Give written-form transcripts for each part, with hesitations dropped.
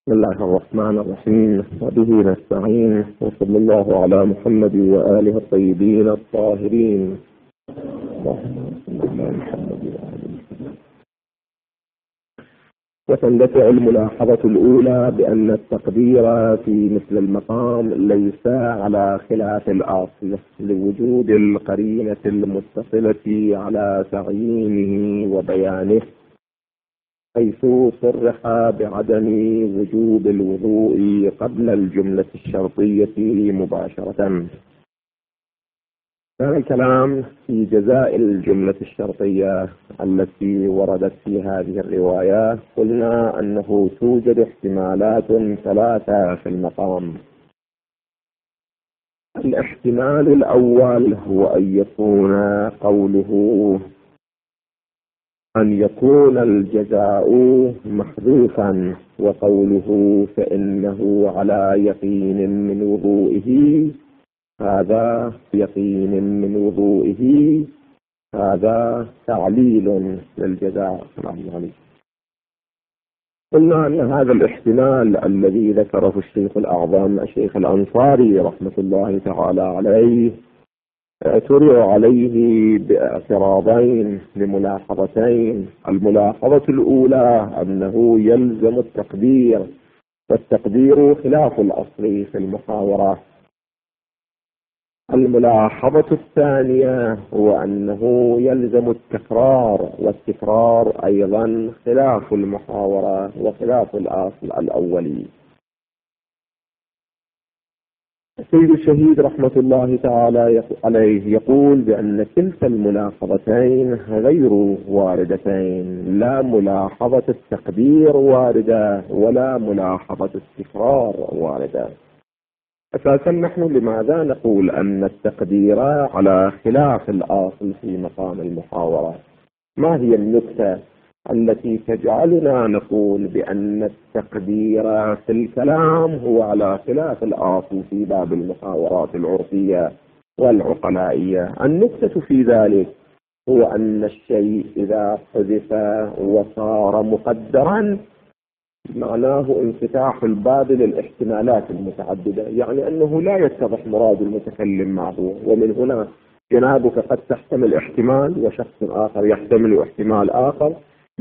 بسم الله الرحمن الرحيم، وبه نستعين، وصلى الله على محمد وآله الطيبين الطاهرين. وتندفع الملاحظة الأولى بأن التقدير في مثل المقام ليس على خلاف الأصل لوجود القرينة المتصلة على تعيينه وبيانه، حيث صرح بعدم وجوب الوضوء قبل الجملة الشرطية مباشرة. كان الكلام في جزاء الجملة الشرطية التي وردت في هذه الرواية. قلنا أنه توجد احتمالات ثلاثة في المقام. الاحتمال الأول هو أن يكون قوله أن يكون الجزاء محذوفا، وقوله فإنه على يقين من وضوئه، هذا يقين من وضوئه، هذا تعليل للجزاء. قلنا أن هذا الاحتمال الذي ذكره الشيخ الأعظم الشيخ الأنصاري رحمة الله تعالى عليه اعترض عليه باعتراضين لملاحظتين. الملاحظة الأولى أنه يلزم التقدير، والتقدير خلاف الأصل في المحاورة. الملاحظة الثانية هو أنه يلزم التكرار، والتكرار أيضا خلاف المحاورة وخلاف الأصل الأولي. السيد الشهيد رحمة الله تعالى عليه يقول بأن كلتا الملاحظتين غير واردتين، لا ملاحظة التقدير واردة ولا ملاحظة التكرار واردة. أساسا نحن لماذا نقول أن التقدير على خلاف الأصل في مقام المحاورة؟ ما هي النكتة التي تجعلنا نقول بأن التقدير في الكلام هو على خلاف الأصل في باب المحاورات العرفية والعقلائية؟ النكتة في ذلك هو أن الشيء إذا حذف وصار مقدرا معناه انفتاح الباب للاحتمالات المتعددة، يعني أنه لا يتضح مراد المتكلم معه، ومن هنا جنابك قد تحتمل احتمال وشخص آخر يحتمل احتمال آخر،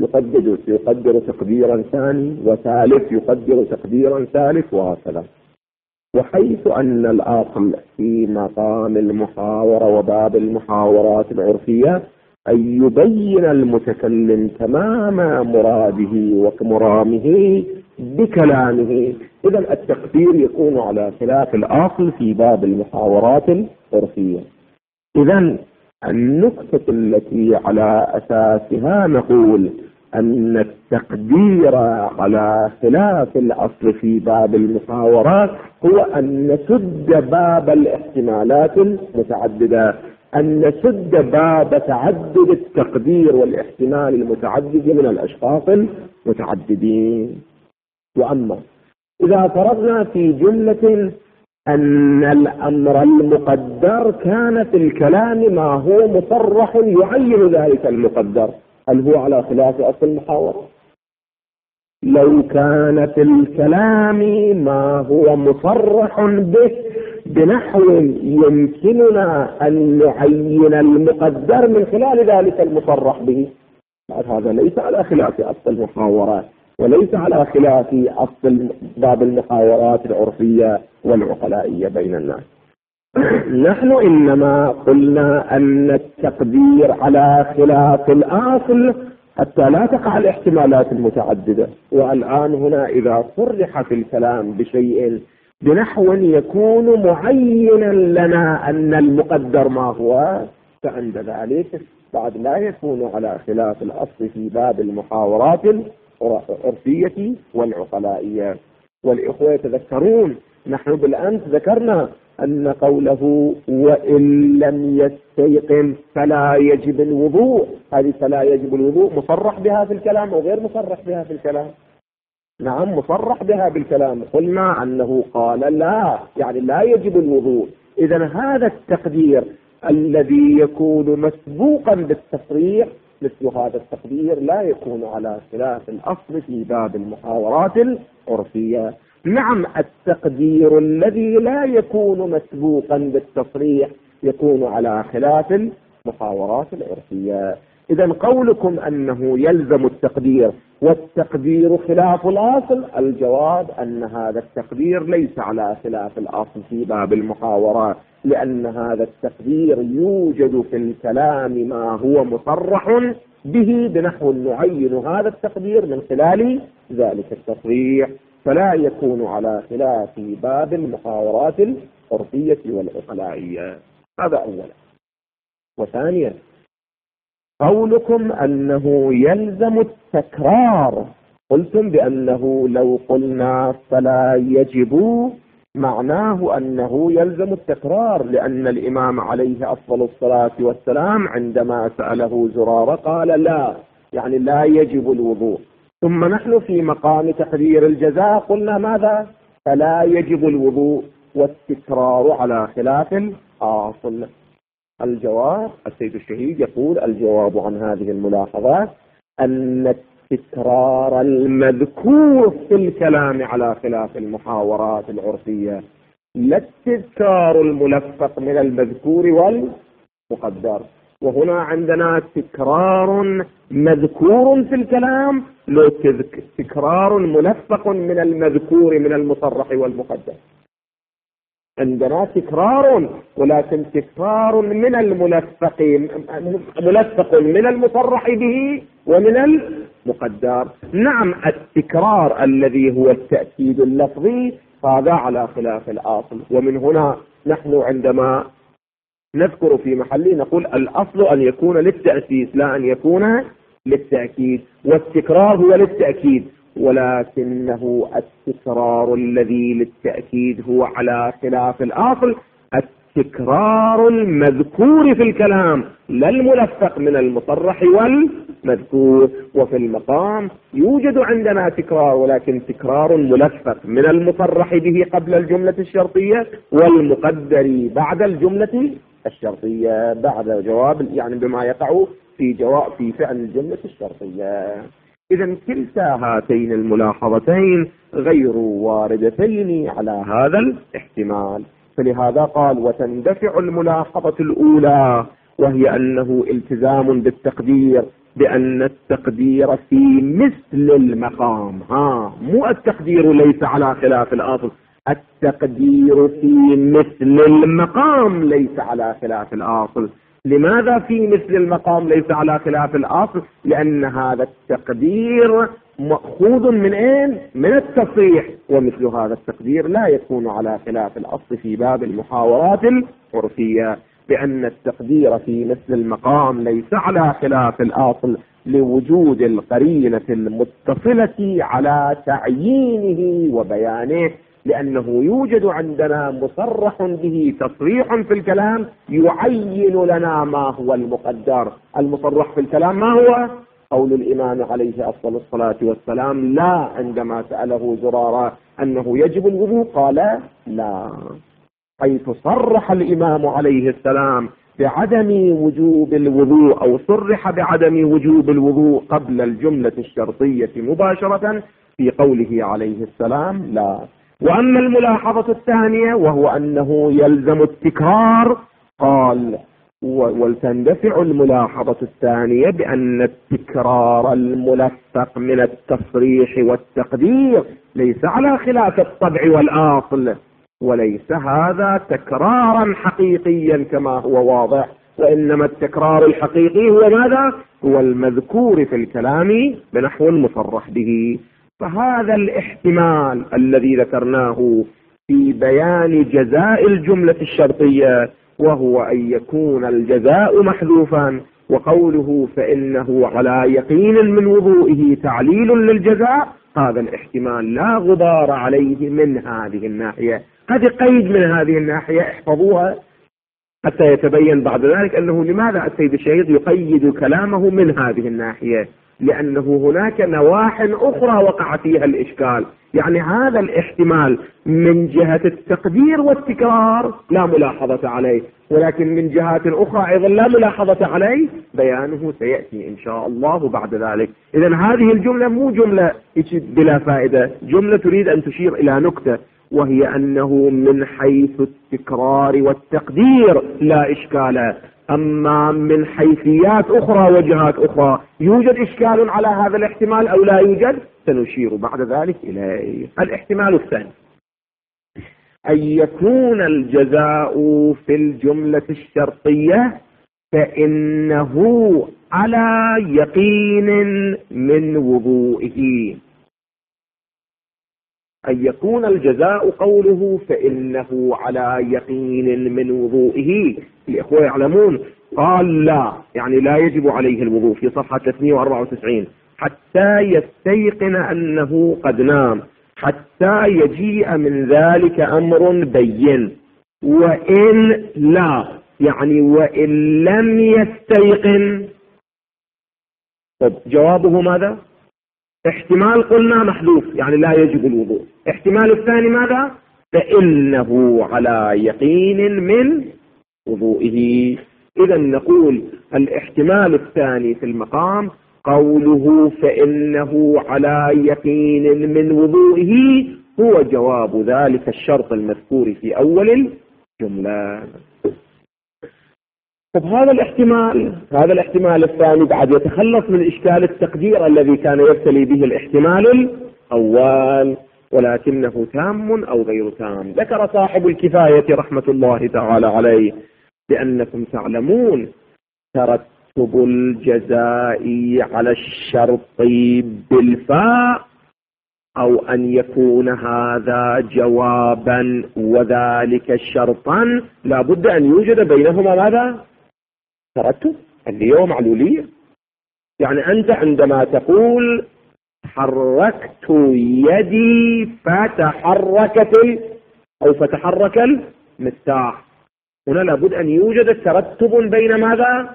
يقدر تقديرا ثاني وثالث يقدر تقديرا ثالث وهكذا. وحيث أن الأصل في مقام المحاورة وباب المحاورات العرفية أن يبين المتكلم تمام مراده ومرامه بكلامه، إذن التقدير يكون على خلاف الأصل في باب المحاورات العرفية. إذن النقطة التي على أساسها نقول أن التقدير على خلاف الأصل في باب المحاورات هو أن نسد باب الاحتمالات المتعددة، أن نسد باب تعدد التقدير والاحتمال المتعدد من الأشخاص المتعددين. وأما إذا فرضنا في جملة أن الأمر المقدر كان في الكلام ما هو مصرح يعين ذلك المقدر، هل هو على خلاف أصل المحاورة؟ لو كان في الكلام ما هو مصرح به بنحو يمكننا أن نعين المقدر من خلال ذلك المصرح به، هذا ليس على خلاف أصل المحاورات وليس على خلاف أصل باب المحاورات العرفية والعقلائية بين الناس. نحن إنما قلنا أن التقدير على خلاف الأصل حتى لا تقع الاحتمالات المتعددة. والآن هنا إذا صرح في الكلام بشيء بنحو يكون معينا لنا أن المقدر ما هو، فعند ذلك بعد لا يكون على خلاف الأصل في باب المحاورات العرفية والعقلائية. والإخوة يتذكرون نحن بالأمس ذكرنا أن قوله وإن لم يستيقن فلا يجب الوضوء، هذه فلا يجب الوضوء مصرح بها في الكلام أو غير مصرح بها في الكلام؟ نعم مصرح بها بالكلام. قلنا أنه قال لا، يعني لا يجب الوضوء. إذن هذا التقدير الذي يكون مسبوقا بالتصريح مثل هذا التقدير لا يكون على خلاف الأصل في باب المحاورات عرفية. نعم، التقدير الذي لا يكون مسبوقا بالتصريح يكون على خلاف المحاورات العرفية. إذا قولكم أنه يلزم التقدير والتقدير خلاف الأصل، الجواب أن هذا التقدير ليس على خلاف الأصل في باب المحاورات، لأن هذا التقدير يوجد في الكلام ما هو مصرح به بنحو نعين هذا التقدير من خلال ذلك التصريح، فلا يكون على خلاف باب المحاورات العرفية والعقلائية. هذا أولا. وثانيا، قولكم أنه يلزم التكرار، قلتم بأنه لو قلنا فلا يجب معناه أنه يلزم التكرار، لأن الإمام عليه أفضل الصلاة والسلام عندما سأله زرارة قال لا، يعني لا يجب الوضوء. ثم نحن في مقام تقدير الجزاء قلنا ماذا؟ فلا يجب الوضوء، والتكرار على خلاف الأصل. الجواب، السيد الشهيد يقول الجواب عن هذه الملاحظات أن التكرار المذكور في الكلام على خلاف المحاورات العرفية، لا التذكار الملفق من المذكور والمقدر. وهنا عندنا تكرار مذكور في الكلام، لو تكرار ملفق من المذكور من المصرح والمقدر. عندنا تكرار، ولكن تكرار من الملفق من المصرح به ومن المقدر. نعم، التكرار الذي هو التأكيد اللفظي هذا على خلاف الأصل، ومن هنا نحن عندما نذكر في محله نقول الأصل أن يكون للتأسيس لا أن يكون للتأكيد، والتكرار هو للتأكيد، ولكنه التكرار الذي للتأكيد هو على خلاف الأصل التكرار المذكور في الكلام، لا الملفق من المصرح والمذكور. وفي المقام يوجد عندنا تكرار، ولكن تكرار ملفق من المصرح به قبل الجملة الشرطية والمقدر بعد الجملة الشرطية، بعد جواب يعني بما يقع في فعل الجملة الشرطية. إذا كلتا هاتين الملاحظتين غير واردتين على هذا الاحتمال، فلهذا قال وتندفع الملاحظة الأولى، وهي أنه التزام بالتقدير، بأن التقدير في مثل المقام، مو التقدير ليس على خلاف الأصل، التقدير في مثل المقام ليس على خلاف الأصل. لماذا في مثل المقام ليس على خلاف الأصل؟ لأن هذا التقدير مأخوذ من أين؟ من التصريح، ومثل هذا التقدير لا يكون على خلاف الأصل في باب المحاورات العرفية، بأن التقدير في مثل المقام ليس على خلاف الأصل لوجود القرينة المتصلة على تعيينه وبيانه، لأنه يوجد عندنا مصرح به تصريح في الكلام يعين لنا ما هو المقدر. المصرح في الكلام ما هو؟ قول الإمام عليه أفضل الصلاة والسلام لا، عندما سأله زرارة أنه يجب الوضوء قال لا، حيث صرح الإمام عليه السلام بعدم وجوب الوضوء أو صرح بعدم وجوب الوضوء قبل الجملة الشرطية مباشرة في قوله عليه السلام لا. وأما الملاحظة الثانية وهو أنه يلزم التكرار، قال ولتندفع الملاحظة الثانية بأن التكرار الملفق من التصريح والتقدير ليس على خلاف الطبع والأصل، وليس هذا تكرارا حقيقيا كما هو واضح، وإنما التكرار الحقيقي هو ماذا؟ هو المذكور في الكلام بنحو المصرح به. فهذا الاحتمال الذي ذكرناه في بيان جزاء الجملة الشرطية، وهو أن يكون الجزاء محذوفا، وقوله فإنه على يقين من وضوئه تعليل للجزاء، هذا الاحتمال لا غبار عليه من هذه الناحية. هذه قيد من هذه الناحية، احفظوها حتى يتبين بعد ذلك أنه لماذا السيد الشهيد يقيد كلامه من هذه الناحية، لأنه هناك نواح أخرى وقع فيها الإشكال. يعني هذا الاحتمال من جهة التقدير والتكرار لا ملاحظة عليه، ولكن من جهات أخرى أيضا لا ملاحظة عليه، بيانه سيأتي إن شاء الله بعد ذلك. إذن هذه الجملة مو جملة بلا فائدة، جملة تريد أن تشير إلى نكتة، وهي أنه من حيث التكرار والتقدير لا إشكال، أما من حيثيات أخرى وجهات أخرى يوجد إشكال على هذا الاحتمال أو لا يوجد، سنشير بعد ذلك إليه. الاحتمال الثاني أن يكون الجزاء في الجملة الشرطية فإنه على يقين من وضوئه. أن يكون الجزاء قوله فإنه على يقين من وضوئه. الإخوة يعلمون قال لا، يعني لا يجب عليه الوضوء في صفحة 394 حتى يستيقن أنه قد نام، حتى يجيء من ذلك أمر بين. وإن لا، يعني وإن لم يستيقن. طب جوابه ماذا؟ احتمال قلنا محذوف يعني لا يجب الوضوء. احتمال الثاني ماذا؟ فإنه على يقين من وضوئه. إذا نقول الاحتمال الثاني في المقام قوله فإنه على يقين من وضوئه هو جواب ذلك الشرط المذكور في أول الجملة. طب هذا الاحتمال الثاني بعد يتخلص من إشكال التقدير الذي كان يبتلي به الاحتمال الأول، ولكنه تام أو غير تام. ذكر صاحب الكفاية رحمة الله تعالى عليه بأنكم تعلمون ترتب الجزاء على الشرط بالفاء، أو أن يكون هذا جوابا وذلك شرطا، لا بد أن يوجد بينهما ماذا؟ ترتب اللي هو معلولية. يعني أنت عندما تقول حركت يدي فتحرك المفتاح، هنا لابد أن يوجد ترتب بين ماذا؟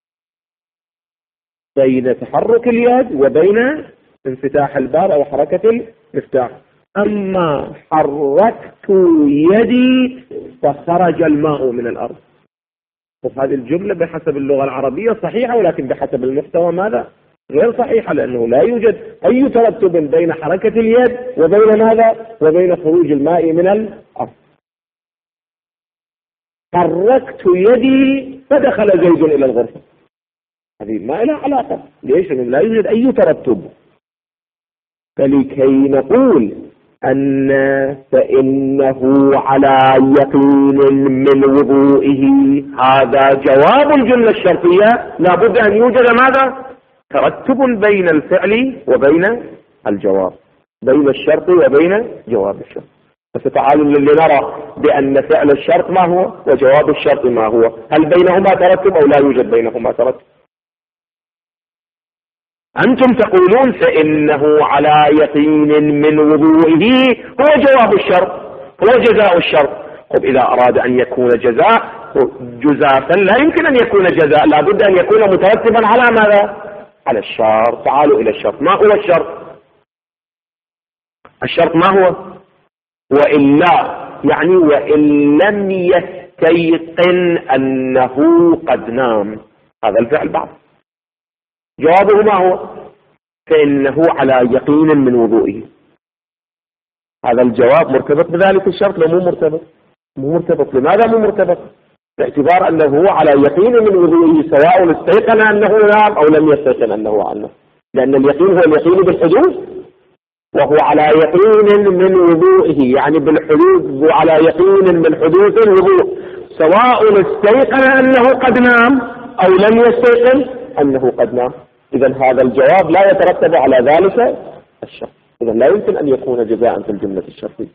بين تحرك اليد وبين انفتاح الباب أو حركة المفتاح. أما حركت يدي فخرج الماء من الأرض. وهذه الجملة بحسب اللغة العربية صحيحة، ولكن بحسب المحتوى ماذا؟ غير صحيحة، لأنه لا يوجد أي ترتب بين حركة اليد وبين ماذا؟ وبين خروج الماء من الأرض. حركت يدي فدخل زيد إلى الغرفة، هذه ما لها علاقة. ليش؟ لأنه لا يوجد أي ترتب. فلكي نقول أن فإنه على يقين من وضوئه هذا جواب الجملة الشرطية، لابد أن يوجد ماذا؟ ترتب بين الفعل وبين الجواب، بين الشرط وبين جواب الشرط. فتعالوا لنرى بأن فعل الشرط ما هو وجواب الشرط ما هو، هل بينهما ترتب أو لا يوجد بينهما ترتب؟ أنتم تقولون فإنه على يقين من وضوئه هو جواب الشرط، هو جزاء الشرط. طب إذا أراد أن يكون جزافا لا يمكن أن يكون جزاء، لابد أن يكون مترتبا على ماذا؟ على الشرط. تعالوا إلى الشرط. ما هو الشرط؟ الشرط ما هو؟ وإلا، يعني وإن لم يستيقن أنه قد نام، هذا الفعل بعض. جوابه ما هو؟ فإنه على يقين من وضوئه. هذا الجواب مرتبط بذلك الشرط لو مو مرتبط؟ مو مرتبط. لماذا مو مرتبط؟ باعتبار أنه هو على يقين من وضوئه سواء استيقن أنه نام أو لم يستيقن أنه عنه، لأن اليقين هو اليقين بالحدوث، وهو على يقين من وضوئه يعني بالحدوث، وعلى يقين من حدوث الوضوء سواء استيقن أنه قد نام أو لم يستيقن أنه قد نام. إذن هذا الجواب لا يترتب على ذلك الشرط. إذن لا يمكن أن يكون جزاء في الجملة الشرطية.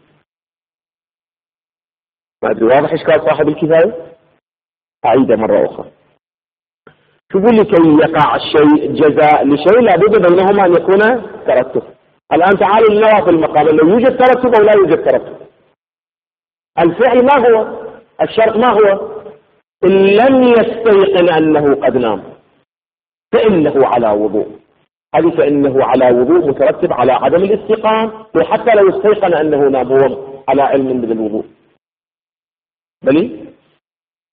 ما أدري واضح إشكال صاحب الكفاية؟ أعيد مرة أخرى. تقول لكي يقع الشيء جزاء لشيء لابد بينهما أن يكون ترتب. الآن تعالوا لنرى في المقام لو يوجد ترتب أو لا يوجد ترتب. الفعل ما هو؟ الشرط ما هو؟ إن لم يستيقن أنه قد نام فإنه على وضوء. هذه فإنه على وضوء مترتب على عدم الاستيقان، وحتى لو استيقن أنه نام هو على علم بالوضوء. بلي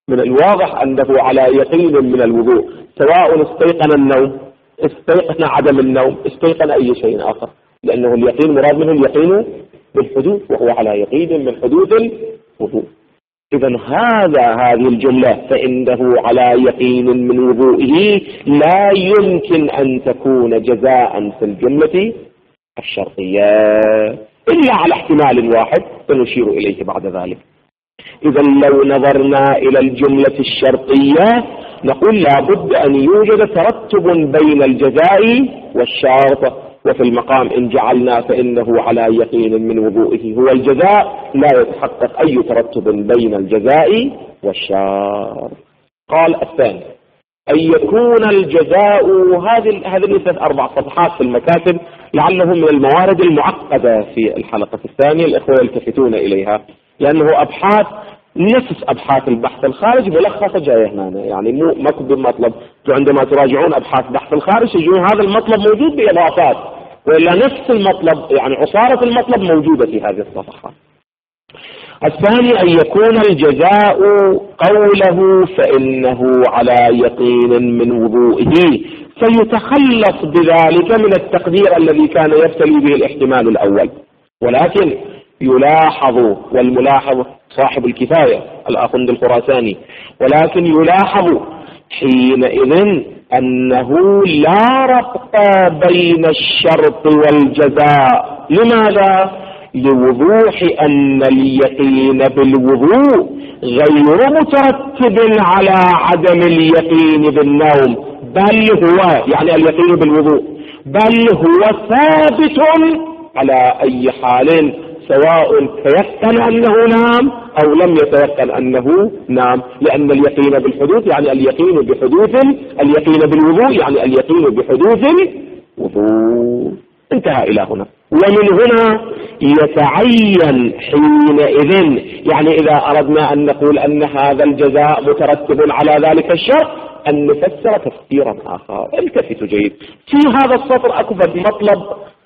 من الواضح أنه على يقين من الوضوء، سواء استيقن النوم، استيقن عدم النوم، استيقن أي شيء آخر، لأنه اليقين مراد منه اليقين بالحدوث، وهو على يقين من حدوث الوضوء. إذا هذه الجملة فإنه على يقين من وضوئه لا يمكن أن تكون جزاء في الجملة الشرطية إلا على احتمال واحد سنشير إليه بعد ذلك. إذا لو نظرنا إلى الجملة الشرطية نقول لا بد أن يوجد ترتب بين الجزاء والشرط، وفي المقام إن جعلنا فإنه على يقين من وضوئه هو الجزاء لا يتحقق أي ترتب بين الجزاء والشرط. قال الثاني أن يكون الجزاء، هذه ليست 4 صفحات في المكاتب، لعله من الموارد المعقدة في الحلقة الثانية، الإخوة يلتفتون إليها، لأنه أبحاث نفس أبحاث البحث الخارج ملخصة جاية هنا، يعني مو مكتوب مطلب. عندما تراجعون أبحاث بحث الخارج تجدون هذا المطلب موجود بإضافات، وإلا نفس المطلب يعني عصارة المطلب موجودة في هذه الصفحات. الثاني أن يكون الجزاء قوله فإنه على يقين من وضوئه، فيتخلص بذلك من التقدير الذي كان يبتلي به الاحتمال الأول. ولكن يلاحظ، والملاحظ صاحب الكفاية الآخوند الخراساني، ولكن يلاحظ حينئذ أنه لا ربط بين الشرط والجزاء. لماذا؟ لوضوح أن اليقين بالوضوء غير مترتب على عدم اليقين بالنوم، بل هو يعني اليقين بالوضوء بل هو ثابت على أي حال، سواء تيقن أنه نام أو لم يتيقن أنه نام، لأن اليقين بالحدوث يعني اليقين بحدوث، اليقين بالوضوء يعني اليقين بحدوث وضوء. انتهى إلى هنا. ومن هنا يتعين حينئذ، يعني إذا أردنا أن نقول أن هذا الجزاء مترتب على ذلك الشرط، أن نفسر تفسيرا آخر. التفتوا جيد، في هذا السطر أكبر مطلب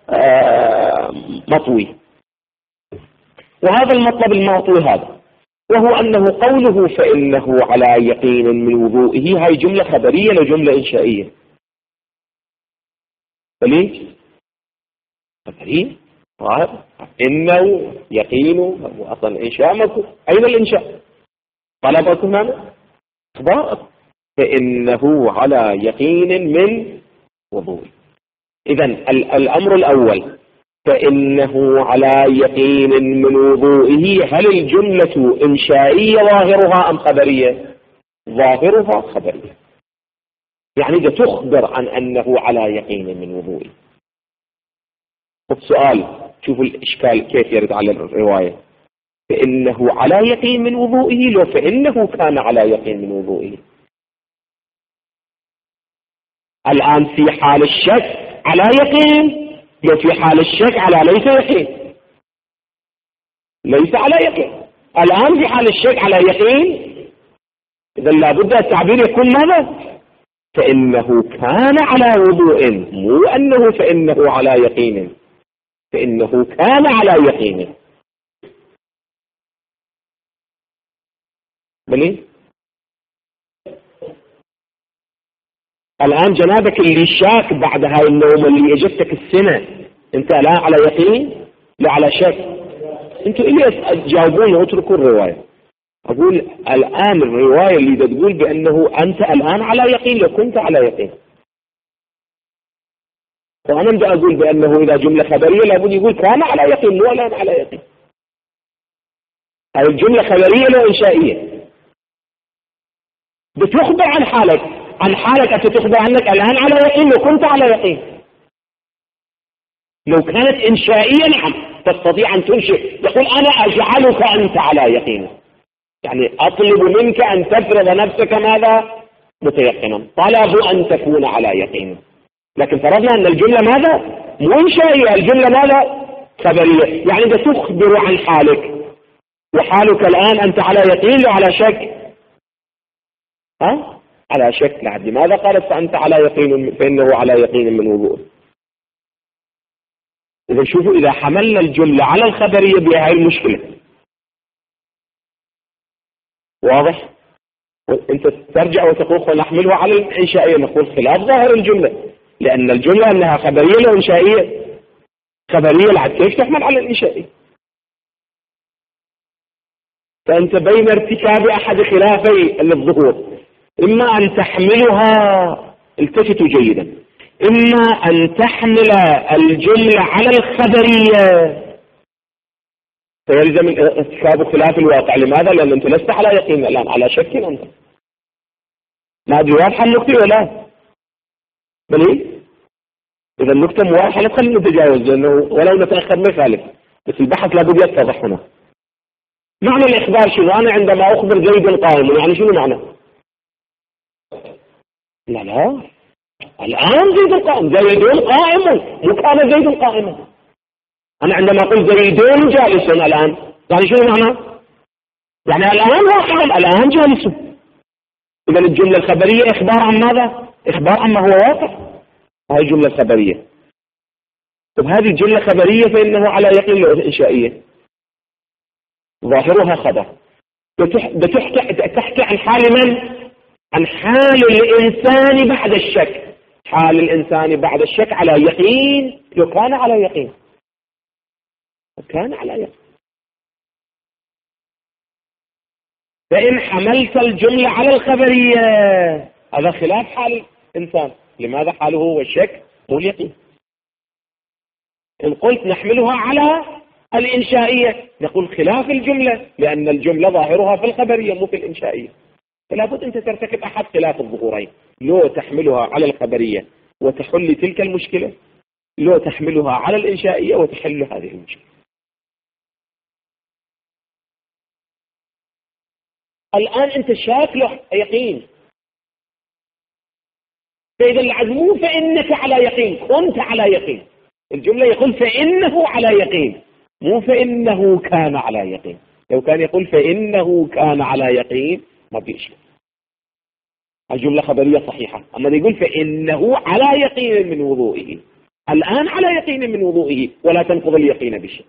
مطوي، وهذا المطلب المعطي هذا، وهو أنه قوله فإنه على يقين من وضوئه، هاي جملة خبرية لجملة إنشائية. فليش خبرية؟ إنه يقين أصلا إنشاء مكو. أين الإنشاء؟ طلبكم هنا أخبار فإنه على يقين من وضوئه. إذن الأمر الأول فإنه على يقين من وضوئه، هل الجملة إنشائية ظاهرها أم خبرية؟ ظاهرها خبرية، يعني إذا تخبر عن أنه على يقين من وضوئه. سؤال، شوفوا الإشكال كيف يرد على الرواية، فإنه على يقين من وضوئه لو فإنه كان على يقين من وضوئه. الآن في حال الشك على يقين، لو في حال الشك على ليس يقين، ليس على يقين. الآن في حال الشك على يقين، إذا لابد التعبير يكون ماذا؟ فإنه كان على وضوء، مو أنه فإنه على يقين، فإنه كان على يقين. بلي الآن جنابك اللي شاك بعد هاي النوم اللي اجتك السنة، انت لا على يقين لا على شك. انتوا اللي تجاوبون واتركوا الرواية. اقول الآن الرواية اللي تقول بأنه انت الآن على يقين لو كنت على يقين، وأنا بدي أقول بأنه إذا جملة خبرية لابد يقول كان على يقين مو الآن على يقين. هاي الجملة خبرية لو إنشائية، بتخبر عن حالك، عن حالك أنت تخبر عنك الآن على يقين لو كنت على يقين. لو كانت إنشائية نعم تستطيع أن تنشئ، يقول أنا أجعلك أنت على يقين، يعني أطلب منك أن تفرض نفسك ماذا؟ متيقنا، طلب أن تكون على يقين. لكن فرضنا أن الجملة ماذا؟ مو إنشائية، الجملة ماذا؟ خبرية، يعني أنت تخبر عن حالك، وحالك الآن أنت على يقين لو على شك؟ على شك. لعد لماذا قالت فأنت على يقين فإنه على يقين من وضوء؟ إذا شوفوا، إذا حملنا الجملة على الخبرية بها هاي المشكلة. واضح؟ أنت ترجع وتقول نحمله على الإنشائية، نقول خلاف ظاهر الجملة، لأن الجملة أنها خبرية أو إنشائية. خبرية العد كيف تحمل على الإنشائية؟ فأنت بين ارتكاب أحد خلافي الظهور، إما أن تحملها، التفتوا جيدا، إما أن تحمل الجملة على الخبرية فيلزم ارتكاب خلاف الواقع. لماذا؟ لأن أنت لست على يقين الآن، على شك أنت. ما أدري واضحة النقطة ولا بلي؟ إذا النقطة واضحة لا تخلينا نتجاوز، لأنه ولو نتأخر ما يخالف، بس البحث لابد يتضح هنا. معنى الإخبار شنو؟ أنا عندما أخبر زيد قائم، يعني شنو معنى؟ لا الآن زيد قائم، زيد قائم، مو كان زيد قائما. أنا عندما أقول زيدون جالس الآن، يعني شنو معنى؟ يعني الآن واقعا، الآن جالس. إذا الجملة الخبرية إخبار عن ماذا؟ إخبار عن ما هو واقع. هذه الجملة الخبرية. طب هذه الجملة خبرية فإنه على يقين لو إنشائية، ظاهرها خبر. تحكي عن حال من؟ عن حال الإنسان بعد الشك. حال الإنسان بعد الشك على يقين لو كان على يقين، كان على يقين. فإن حملت الجملة على الخبرية هذا خلاف حال الإنسان. لماذا؟ حاله هو الشك مو اليقين. إن قلت نحملها على الإنشائية نقول خلاف الجملة، لأن الجملة ظاهرها في الخبرية مو في الإنشائية. فلا بد أنت ترتكب أحد خلاف الظهورين، لو تحملها على الخبرية وتحل تلك المشكلة، لو تحملها على الإنشائية وتحل هذه المشكلة. الآن أنت شاكله يقين، فإذا العزم فإنك على يقين، كنت على يقين. الجملة يقول فإنه على يقين، مو فإنه كان على يقين. لو كان يقول فإنه كان على يقين ما بيشكل، الجملة خبرية صحيحة. أما يقول فإنه على يقين من وضوئه، الآن على يقين من وضوئه، ولا تنقض اليقين بشيء.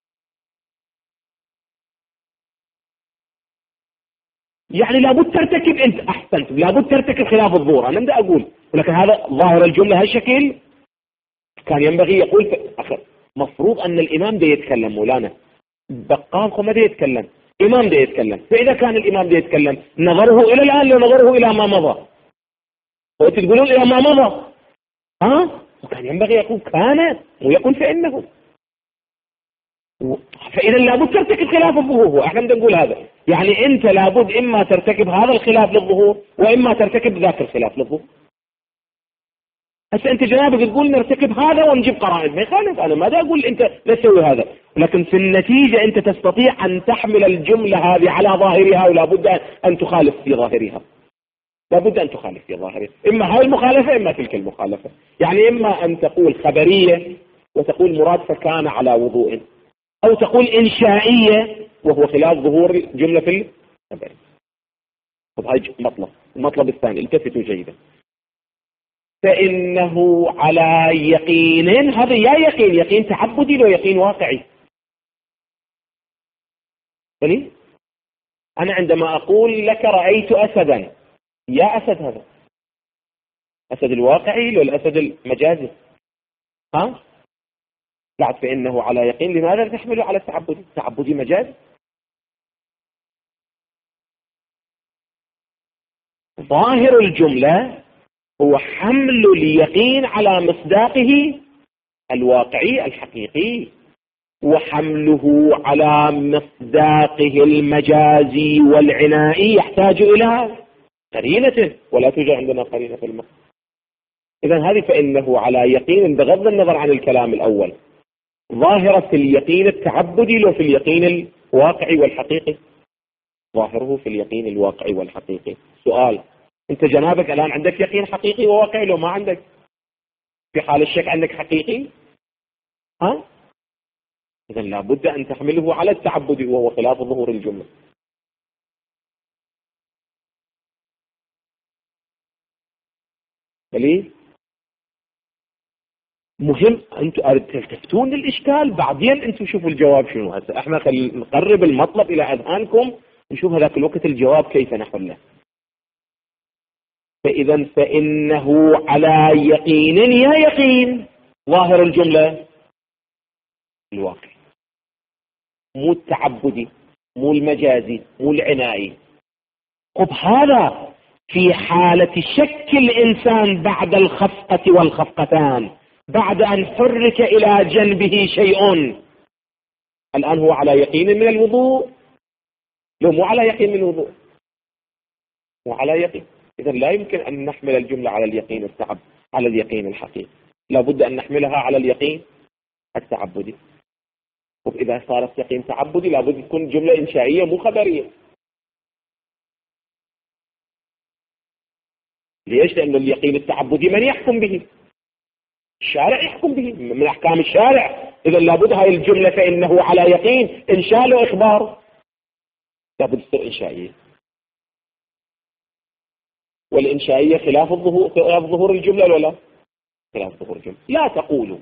يعني لابد ترتكب، أنت أحسنت، لابد ترتكب خلاف الظهور. أنا بدي أقول ولكن هذا ظاهر الجملة هالشكل. كان ينبغي يقول مفروض أن الإمام ده يتكلم. مولانا بقالكم ما ده يتكلم، إمام ده يتكلم. فإذا كان الإمام ده يتكلم نظره إلى الآن لو نظره إلى ما مضى، وتقولون إلى ما مضى وكان ينبغي يقول كان ويقول فإنه. فإذا لابد ترتكب خلاف الظهور. احنا نقول هذا يعني أنت لابد إما ترتكب هذا الخلاف للظهور وإما ترتكب ذاك الخلاف للظهور. هسه أنت جنابك تقول نرتكب هذا ونجيب قرائن، ما يخالف. أنا ما دا أقول أنت لا تسوي هذا، لكن في النتيجة أنت تستطيع أن تحمل الجملة هذه على ظاهرها، ولا بد أن تخالف في ظاهرها. لا بد أن تخالف في ظاهرها، إما هاي المخالفة إما تلك المخالفة. يعني إما أن تقول خبرية وتقول مرادفة كان على وضوء، أو تقول إنشائية وهو خلاف ظهور جملة في الخبرية. طب هاي مطلب. المطلب الثاني التفتوا جيدا، فإنه على يقين. هذا يا يقين تعبدي لو يقين واقعي. يعني أنا عندما أقول لك رأيت أسدا، يا أسد هذا أسد الواقعي لو الأسد المجازي؟ بعد فإنه على يقين. لماذا تحمله على التعبدي؟ تعبدي مجاز. ظاهر الجملة هو حمل اليقين على مصداقه الواقعي الحقيقي، وحمله على مصداقه المجازي والعنائي يحتاج إلى قرينة، ولا توجد عندنا قرينة في المصدر. إذن هذه فإنه على يقين بغض النظر عن الكلام الأول. ظاهرة اليقين التعبدي لو في اليقين الواقعي والحقيقي؟ ظاهره في اليقين الواقعي والحقيقي. سؤال، أنت جنابك الآن عندك يقين حقيقي وواقعي لو ما عندك؟ في حال الشك عندك حقيقي؟ إذن لابد أن تحمله على التعبد وهو خلاف ظهور الجملة. بلي مهم أنتم تلتفتون للإشكال، بعدين أنتم شوفوا الجواب شنو. هسه احنا نقرب المطلب إلى أذهانكم نشوف هذاك الوقت الجواب كيف نحله. فإذا فإنه على يقين، يا يقين ظاهر الجملة الواقع، مو التعبدي، مو المجازي، مو العنائي. طب هذا في حالة شك الإنسان بعد الخفقة والخفقتان، بعد أن حرك إلى جنبه شيء، الآن هو على يقين من الوضوء؟ لو مو على يقين من الوضوء، مو على يقين، إذا لا يمكن أن نحمل الجملة على اليقين على اليقين الحقيقي، لابد أن نحملها على اليقين التعبدي. وإذا صارت يقين تعبدي لابد تكون جملة إنشائية مو خبرية. ليش؟ لأن اليقين التعبدي من يحكم به؟ الشارع يحكم به، من أحكام الشارع. إذا لابد هاي الجملة فإنه على يقين إنشاء له إخبار، لابد تصير إنشائية. والإنشائية خلاف ظهور الجملة ولا خلاف ظهور الجملة؟ لا تقولوا.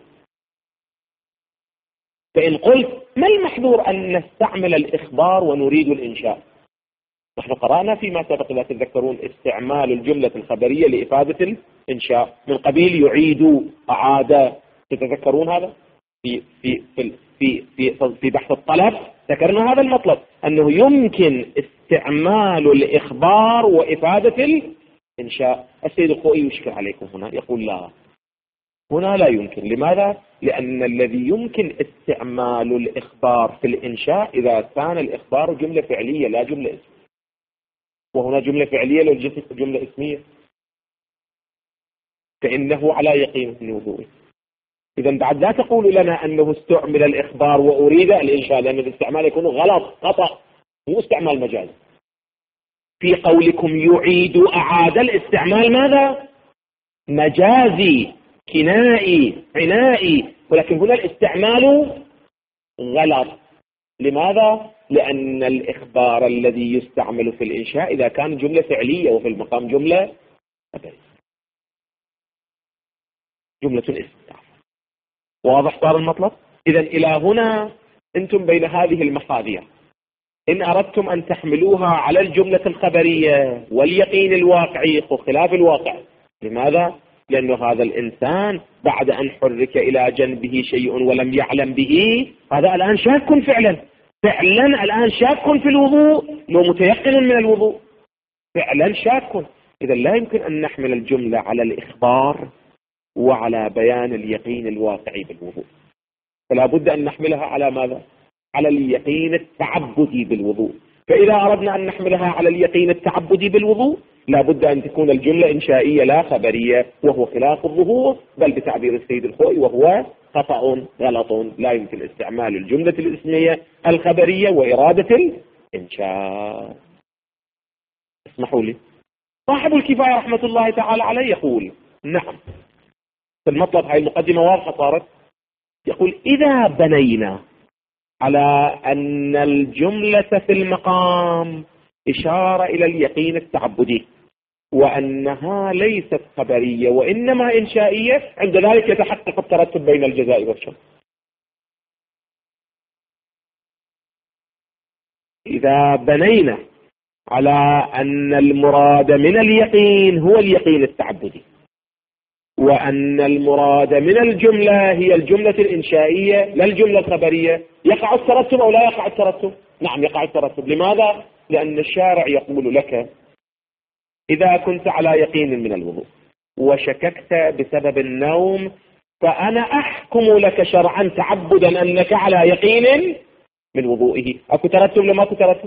فإن قلت ما المحذور أن نستعمل الإخبار ونريد الإنشاء؟ نحن قرأنا فيما سبق إذا تتذكرون استعمال الجملة الخبرية لإفادة الإنشاء من قبيل يعيد، أعاد، تتذكرون هذا في في في في في, في بحث الطلب ذكرنا هذا المطلب، أنه يمكن استعمال الإخبار وإفادة الإنشاء. السيد الخوئي يشكل عليكم هنا، يقول لا، هنا لا يمكن. لماذا؟ لأن الذي يمكن استعمال الإخبار في الإنشاء إذا كان الإخبار جملة فعلية لا جملة اسمية، وهنا جملة فعلية لو جملة اسمية، فإنه على يقين من وضوءه. إذا بعد لا تقول لنا أنه استعمل الإخبار وأريد الإنشاء، لأن الاستعمال يكون غلط، خطأ، مو استعمال مجازي. في قولكم يعيد، أعاد، الاستعمال ماذا؟ مجازي، كنائي، عنائي، ولكن هنا الاستعمال غلط. لماذا؟ لأن الإخبار الذي يستعمل في الإنشاء إذا كان جملة فعلية وفي المقام جملة اسم. واضح صار المطلب؟ إذا إلى هنا أنتم بين هذه المخاذير، إن أردتم أن تحملوها على الجملة الخبرية واليقين الواقعي خلاف الواقع. لماذا؟ لأن هذا الإنسان بعد أن حرك إلى جنبه شيء ولم يعلم به، هذا الآن شاك فعلا الآن شاك في الوضوء، لو متيقن من الوضوء فعلا شاك. إذا لا يمكن أن نحمل الجملة على الإخبار وعلى بيان اليقين الواقعي بالوضوء، فلا بد أن نحملها على ماذا؟ على اليقين التعبدي بالوضوء. فإذا أردنا أن نحملها على اليقين التعبدي بالوضوء لا بد أن تكون الجملة إنشائية لا خبرية، وهو خلاف الظهور، بل بتعبير السيد الخوئي وهو خطأ غلط. لا يمكن استعمال الجملة الاسمية الخبرية وإرادة الإنشاء. اسمحوا لي، صاحب الكفاية رحمة الله تعالى عليه يقول نعم، في المطلب هاي المقدمة واضحة صارت، يقول إذا بنينا على أن الجملة في المقام إشارة إلى اليقين التعبدي وأنها ليست خبرية وإنما إنشائية، عند ذلك يتحقق الترتب بين الجزاء والشرط. إذا بنينا على أن المراد من اليقين هو اليقين التعبدي وأن المراد من الجملة هي الجملة الإنشائية لا الجملة الخبرية، يقع الترتب أو لا يقع الترتب؟ نعم يقع الترتب. لماذا؟ لأن الشارع يقول لك إذا كنت على يقين من الوضوء وشككت بسبب النوم فأنا أحكم لك شرعا تعبدا أنك على يقين من وضوئه. أكو ترتب لما أكو ترتب؟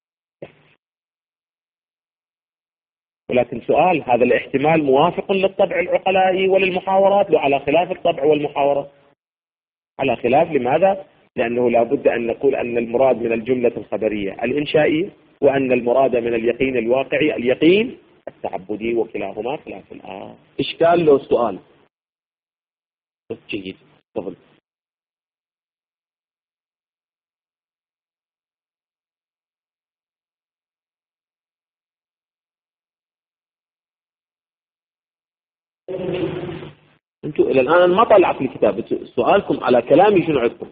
ولكن سؤال، هذا الاحتمال موافق للطبع العقلائي وللمحاورات لو على خلاف الطبع والمحاورات؟ على خلاف. لماذا؟ لأنه لا بد أن نقول أن المراد من الجملة الخبرية الإنشائية وأن المراد من اليقين الواقعي اليقين التعبدي، وكلاهما خلاف الآن. إشكال لو سؤال؟ جيد، تفضل. انتوا الى الان ما طلعت الكتاب، سؤالكم على كلامي شنو عندكم؟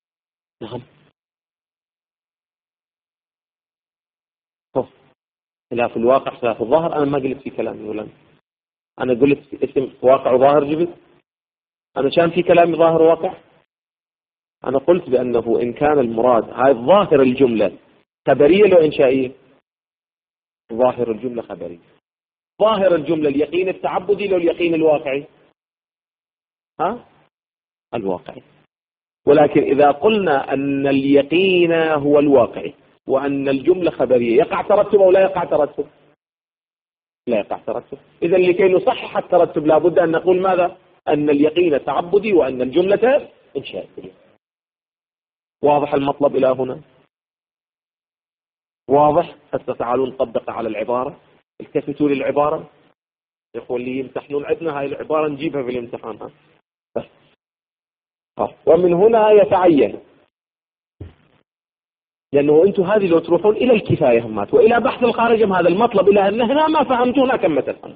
نعم. خلاف الواقع خلاف الظاهر. أنا ما قلت في كلامي ولا أنا قلت اسم واقع وظاهر جبت. أنا كان في كلامي ظاهر وواقع. أنا قلت بأنه إن كان المراد هاي ظاهر الجملة خبرية لو إنشائية. ظاهر الجملة خبرية. ظاهر الجملة اليقين التعبدي لو اليقين الواقعي. الواقعي. ولكن إذا قلنا أن اليقين هو الواقعي وأن الجملة خبرية يقع ترتب أو لا يقع ترتب؟ لا يقع ترتب. إذا لكي نصحح الترتب لابد أن نقول ماذا؟ أن اليقين تعبدي وأن الجملة إنشائية. واضح المطلب إلى هنا؟ واضح؟ هسه تعالوا نطبق على العبارة. التفتوا للعبارة. يقول لي يمتحنون عندنا هاي العبارة نجيبها في الامتحان. بس. ومن هنا يتعين، لأنه أنتم هذه لو تروحون إلى الكفاية همات وإلى بحث الخارج هذا المطلب إلى أن هنا ما فهمتونا كم تفهم.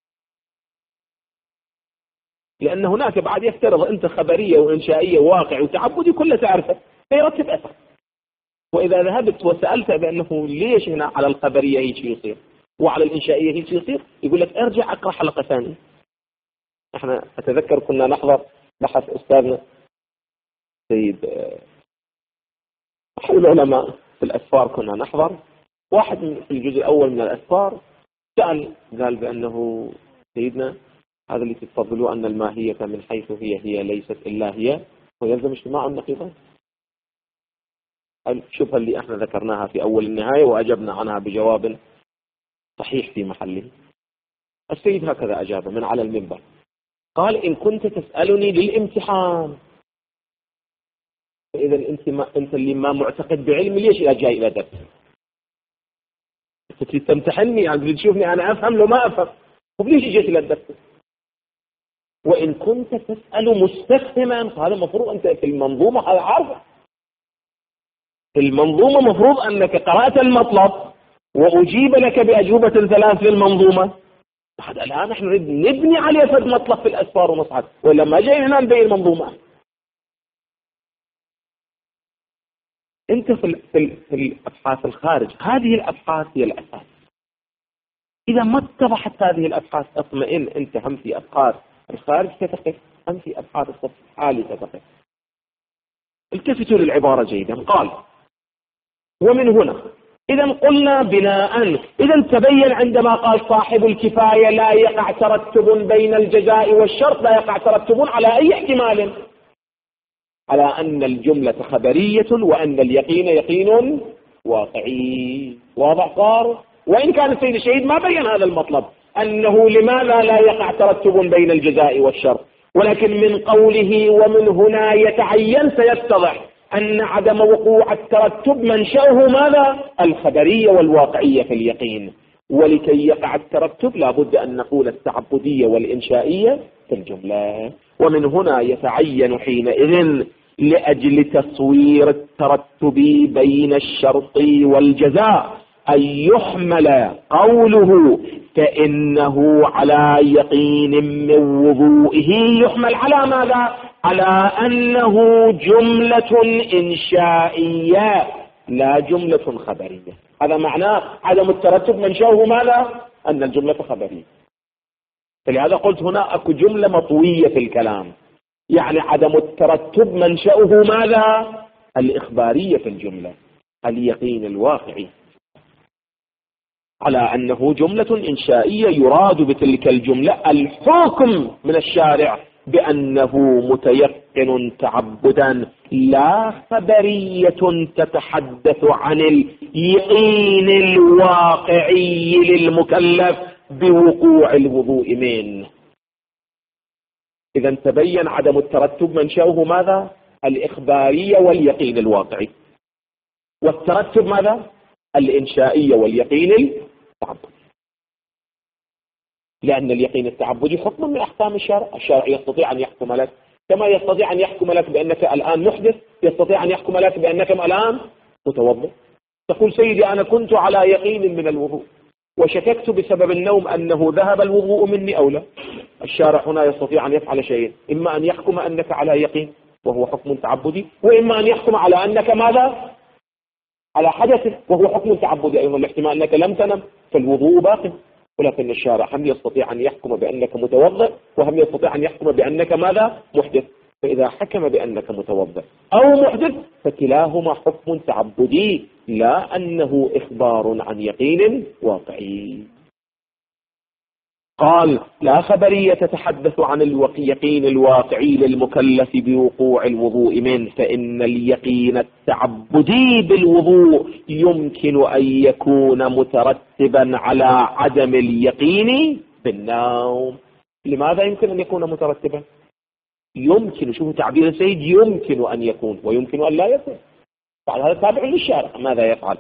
لأن هناك بعد يفترض أنت خبرية وإنشائية وواقع وتعبدي كله تعرفه فيرتب أثر. وإذا ذهبت وسألت بأنه ليش هنا على الخبرية هيك يصير وعلى الإنشائية هيك يصير، يقول لك ارجع أقرأ حلقة ثانية. احنا أتذكر كنا نحضر بحث أستاذنا سيد أحد العلماء في الأسفار، كنا نحضر واحد في الجزء الأول من الأسفار سأل قال بأنه سيدنا هذا اللي تتفضلوا أن الماهية من حيث هي ليست إلا هي ويلزم اجتماع النقيضين. الشبهة اللي احنا ذكرناها في أول النهاية وأجبنا عنها بجواب صحيح في محله. السيد هكذا أجاب من على المنبر، قال إن كنت تسألني للامتحان فإذا أنت اللي ما معتقد بعلمي ليش جاي إلى درس؟ تمتحني يعني تشوفني أنا أفهم لو ما أفهم، وليش جيت إلى الدرس؟ وإن كنت تسأل مستفهما فهذا مفروض أنت في المنظومة هذا عارفة. في المنظومة مفروض أنك قرأت المطلب وأجيب لك بأجوبة 3 للمنظومة. بعد الآن نحن نريد نبني عليه فد مطلب في الأسفار ونصعد، ولا ما جاي هنا نبين المنظومة. أنت في الأبحاث الخارج هذه الأبحاث هي الأساس. إذا ما اتضحت هذه الأبحاث اطمئن أنت هم في أبحاث الخارج تتقف هم في أبحاث الصف الحالي تتقف. التفتوا للعبارة جيدا. قال ومن هنا إذا قلنا بناء إذا تبين عندما قال صاحب الكفاية لا يقع ترتب بين الجزاء والشرط، لا يقع ترتب على أي احتمال، على أن الجملة خبرية وأن اليقين يقين واقعي. واضح صار؟ وإن كان السيد الشهيد ما بين هذا المطلب أنه لماذا لا يقع ترتب بين الجزاء والشرط، ولكن من قوله ومن هنا يتعين سيتضح أن عدم وقوع الترتب منشأه ماذا؟ الخبرية والواقعية في اليقين. ولكي يقع الترتب لابد أن نقول التعبدية والإنشائية في الجملة. ومن هنا يتعين حينئذ لأجل تصوير الترتب بين الشرط والجزاء أن يحمل قوله فإنه على يقين من وضوئه، يحمل على ماذا؟ على أنه جملة إنشائية لا جملة خبرية. هذا معناه عدم الترتب منشأه ماذا؟ أن الجملة خبرية. فلهذا قلت هنا أكو جملة مطوية في الكلام، يعني عدم الترتب منشأه ماذا؟ الإخبارية في الجملة، اليقين الواقعي، على أنه جملة إنشائية يراد بتلك الجملة الحكم من الشارع بأنه متيقن تعبدا لا خبرية تتحدث عن اليقين الواقعي للمكلف بوقوع الوضوء منه. إذا تبين عدم الترتب منشأه ماذا؟ الإخبارية واليقين الواقعي، والترتب ماذا؟ الإنشائية واليقين التعبدي. لأن اليقين التعبدي حكم من أحكام الشرع. الشرع يستطيع أن يحكم لك كما يستطيع أن يحكم لك بأنك الآن محدث، يستطيع أن يحكم لك بأنك الآن متوضئ. تقول سيدي أنا كنت على يقين من الوضوء وشككت بسبب النوم أنه ذهب الوضوء مني أو لا. الشارع هنا يستطيع أن يفعل شيئين، إما أن يحكم أنك على يقين وهو حكم تعبدي، وإما أن يحكم على أنك ماذا؟ على حدث وهو حكم تعبدي أيضا، الاحتمال أنك لم تنم فالوضوء باق، ولكن الشارع هم يستطيع أن يحكم بأنك متوضئ وهم يستطيع أن يحكم بأنك ماذا؟ محدث. فإذا حكم بأنك متوضئ أو محدث فكلاهما حكم تعبدي لا أنه إخبار عن يقين واقعي. قال لا خبرية تتحدث عن اليقين الواقعي للمكلف بوقوع الوضوء منه، فإن اليقين التعبدي بالوضوء يمكن أن يكون مترتبا على عدم اليقين بالنوم. لماذا يمكن أن يكون مترتبا؟ يمكن، شوفوا تعبير السيد، يمكن أن يكون ويمكن أن لا يكون. بعد هذا تابع للشارع ماذا يفعل.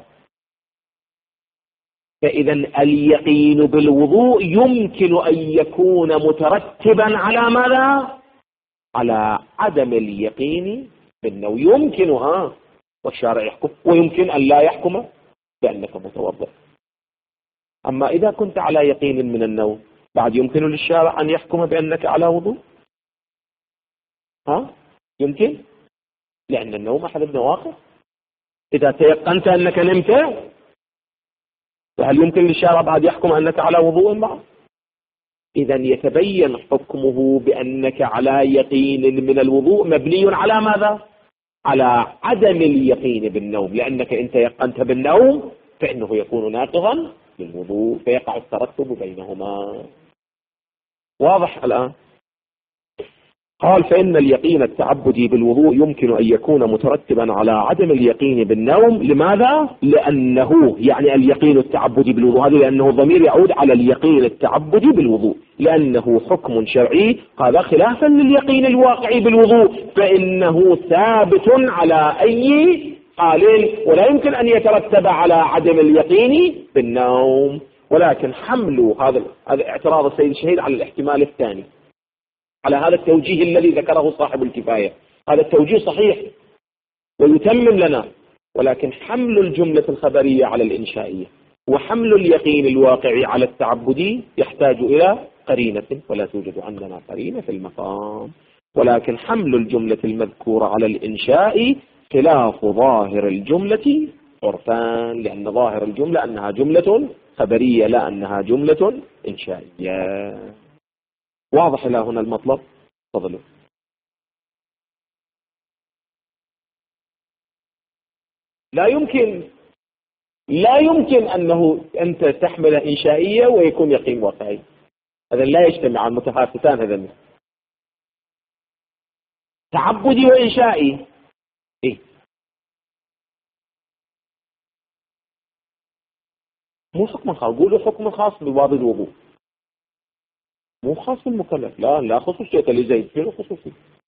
فإذا اليقين بالوضوء يمكن أن يكون مترتبا على ماذا؟ على عدم اليقين بالنوم. يمكن والشارع يحكم، ويمكن أن لا يحكم بأنك متوضئ. أما إذا كنت على يقين من النوم بعد يمكن للشارع أن يحكم بأنك على وضوء؟ يمكن، لأن النوم أحد النواقض. إذا تيقنت أنك نمت فهل يمكن للشارع بعد يحكم أنك على وضوء معه؟ إذا يتبين حكمه بأنك على يقين من الوضوء مبني على ماذا؟ على عدم اليقين بالنوم، لأنك إن تيقنت بالنوم فإنه يكون ناقضا للوضوء فيقع الترتب بينهما. واضح الآن؟ قال فإن اليقين التعبدي بالوضوء يمكن أن يكون مترتبا على عدم اليقين بالنوم. لماذا؟ لأنه يعني اليقين التعبدي بالوضوء، هذا لأنه الضمير يعود على اليقين التعبدي بالوضوء، لأنه حكم شرعي، هذا خلافا لليقين الواقعي بالوضوء فإنه ثابت على أي حال ولا يمكن أن يترتب على عدم اليقين بالنوم. ولكن حمل هذا اعتراض السيد الشهيد على الاحتمال الثاني، على هذا التوجيه الذي ذكره صاحب الكفاية. هذا التوجيه صحيح ويتمم لنا، ولكن حمل الجملة الخبرية على الإنشائية وحمل اليقين الواقعي على التعبدي يحتاج إلى قرينة، ولا توجد عندنا قرينة في المقام. ولكن حمل الجملة المذكورة على الإنشاء خلاف ظاهر الجملة عرفان، لأن ظاهر الجملة أنها جملة خبرية لا أنها جملة إنشائية. واضح إلى هنا المطلب؟ تفضلوا. لا يمكن أنه أنت تحمل إنشائية ويكون يقين واقعي، هذا لا يجتمع، المتهافتان هذا تعبدي وإنشائي. مو حكم خاص، قولوا حكم خاص بباب الوضوء، مو خاص بالمكلف. لا خصوصية لزيد، شنو خصوصية؟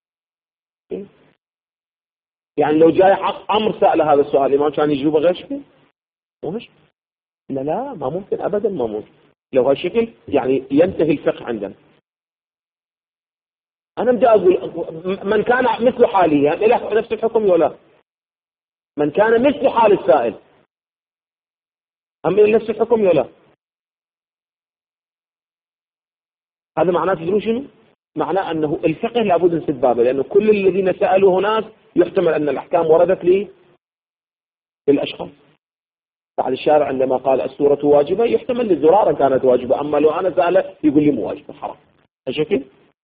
يعني لو جاي أمر سأل هذا السؤال الإمام كان يجيبه غير شكل؟ مو مش؟ لا ما ممكن أبدا، ما ممكن. لو هالشكل يعني ينتهي الفقه عندنا. أنا بدي أقول من كان مثل حالي له نفس الحكم ولا؟ من كان مثل حال السائل أم نفس الحكم ولا؟ هذا معناه تدرون شنو؟ معناه أنه الفقه لابد نسد بابه، لأنه كل الذين سألوا هناك يحتمل أن الأحكام وردت للأشخاص. بعد الشارع عندما قال السورة واجبة يحتمل للزرارة كانت واجبة، أما لو أنا سأله يقول لي مو واجبة، حرام. هالشكل؟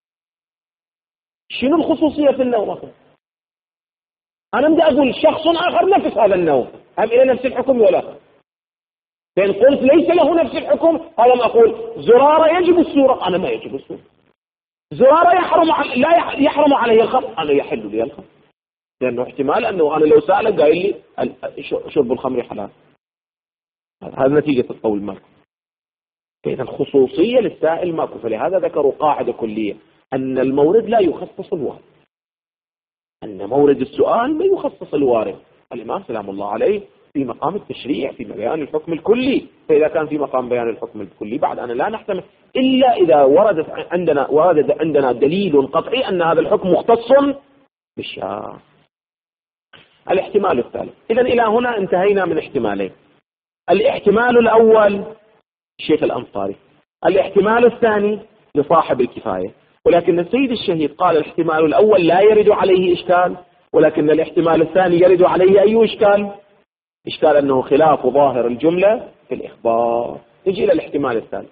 شنو الخصوصية في النوم أخي؟ أنا بدي أقول شخص آخر نفس هذا النوم هم إلى نفس الحكم ولا؟ فإن قلت ليس له نفس الحكم هذا ما أقول زرارة يجب السورة، أنا ما يجب السورة. زرارة لا يحرم عليه الخمر، أنا يحل لي الخمر، لأنه احتمال أنه أنا لو سأله قايل لي شرب الخمر حلال. هذا نتيجة القول ماكو. فإذا خصوصية للسائل ماكو، فلهذا ذكروا قاعدة كلية أن المورد لا يخصص الوارد، أن مورد السؤال ما يخصص الوارد. الإمام سلام الله عليه في مقام التشريع في بيان الحكم الكلي، فإذا كان في مقام بيان الحكم الكلي بعد أنا لا نحتمل إلا إذا ورد عندنا دليل قطعي أن هذا الحكم مختص بالشارع. الاحتمال الثالث. إذا إلى هنا انتهينا من احتمالين. الاحتمال الأول الشيخ الأنصاري، الاحتمال الثاني لصاحب الكفاية. ولكن السيد الشهيد قال الاحتمال الأول لا يرد عليه إشكال، ولكن الاحتمال الثاني يرد عليه أي إشكال؟ إشكال أنه خلاف ظاهر الجملة في الإخبار. نجي إلى الاحتمال الثاني.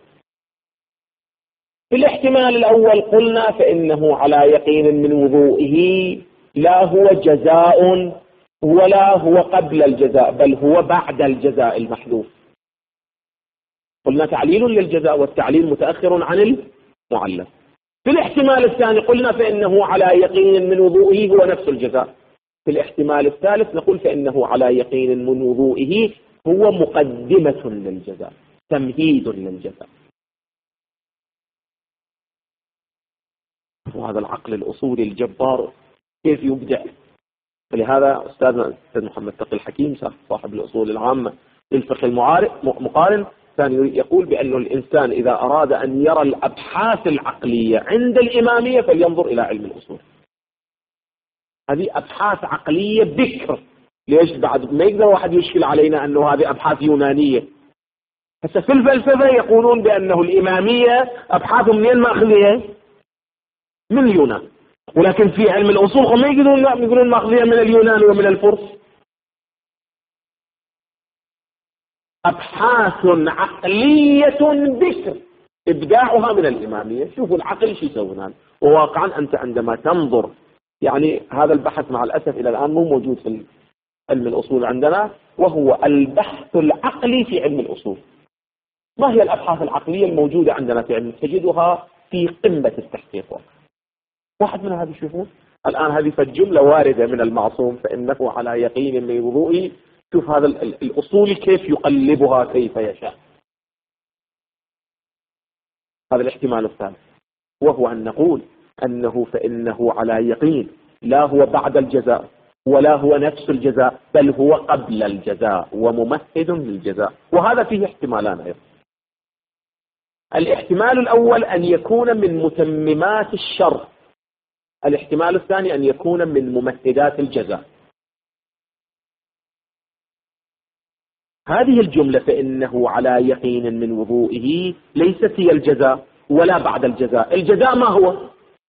في الاحتمال الأول قلنا فإنه على يقين من وضوئه، لا هو جزاء ولا هو قبل الجزاء، بل هو بعد الجزاء المحذوف. قلنا تعليل للجزاء، والتعليل متأخر عن المعلل. في الاحتمال الثاني قلنا فإنه على يقين من وضوئه هو نفس الجزاء. في الاحتمال الثالث نقول فإنه على يقين من وضوئه هو مقدمة للجزاء، تمهيد للجزاء. وهذا العقل الأصولي الجبار كيف يبدع. فلهذا أستاذنا الأستاذ محمد تقي الحكيم صاحب الأصول العامة للفقه المقارن كان يقول بأن الإنسان إذا أراد أن يرى الأبحاث العقلية عند الإمامية فلينظر إلى علم الأصول. هذه أبحاث عقلية بكر. ليش؟ بعد ما يقدر واحد يشكل علينا أنه هذه أبحاث يونانية. هسه في الفلسفة يقولون بأنه الإمامية أبحاثهم منين مأخذية؟ من اليونان. ولكن في علم الأصول هم يقولون مأخذية من اليونان ومن الفرس. أبحاث عقلية بكر إبداعها من الإمامية. شوفوا العقل شو يسوون. وواقعا أنت عندما تنظر، يعني هذا البحث مع الأسف إلى الآن مو موجود في علم الأصول عندنا، وهو البحث العقلي في علم الأصول. ما هي الأبحاث العقلية الموجودة عندنا في علم؟ تجدها في قمة التحقيق. واحد من هذه شوفوا الآن هذه فالجملة واردة من المعصوم فإنه على يقين من وضوئه. شوف هذا الأصول كيف يقلبها كيف يشاء. هذا الاحتمال الثالث، وهو أن نقول أنه فإنه على يقين، لا هو بعد الجزاء ولا هو نفس الجزاء، بل هو قبل الجزاء وممهد للجزاء. وهذا فيه احتمالان أيضا. الاحتمال الأول أن يكون من متممات الشر، الاحتمال الثاني أن يكون من ممهدات الجزاء. هذه الجملة فإنه على يقين من وضوئه ليست هي الجزاء ولا بعد الجزاء. الجزاء ما هو؟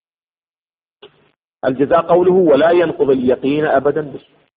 الجزاء قوله ولا ينقض اليقين أبدا،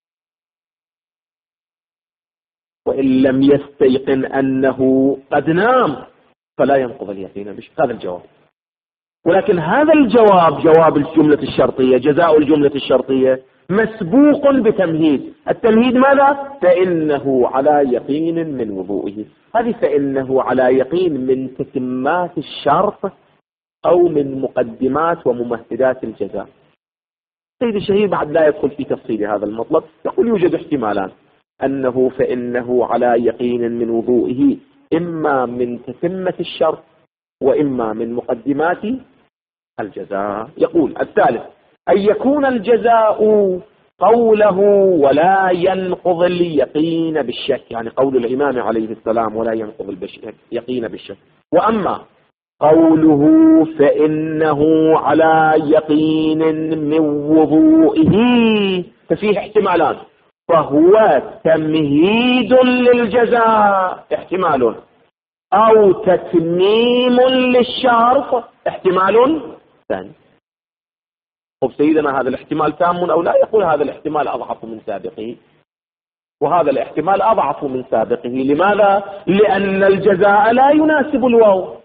وإن لم يستيقن أنه قد نام فلا ينقض اليقين بشيء. هذا الجواب. ولكن هذا الجواب جواب الجملة الشرطية، جزاء الجملة الشرطية مسبوق بتمهيد. التمهيد ماذا؟ فإنه على يقين من وضوئه. هذه فإنه على يقين من تتمات الشرط أو من مقدمات وممهدات الجزاء. سيد الشهيد بعد لا يدخل في تفصيل هذا المطلب، يقول يوجد احتمالان، أنه فإنه على يقين من وضوئه إما من تتمة الشرط وإما من مقدمات الجزاء. يقول الثالث أن يكون الجزاء قوله ولا ينقض اليقين بالشك، يعني قول الإمام عليه السلام ولا ينقض اليقين بالشك. وأما قوله فإنه على يقين من وضوئه ففيه احتمالان، فهو تمهيد للجزاء احتمال، أو تتميم للشرط احتمال ثاني. طب سيدنا هذا الاحتمال تام أو لا؟ يقول هذا الاحتمال أضعف من سابقه، وهذا الاحتمال أضعف من سابقه. لماذا؟ لأن الجزاء لا يناسب الواو.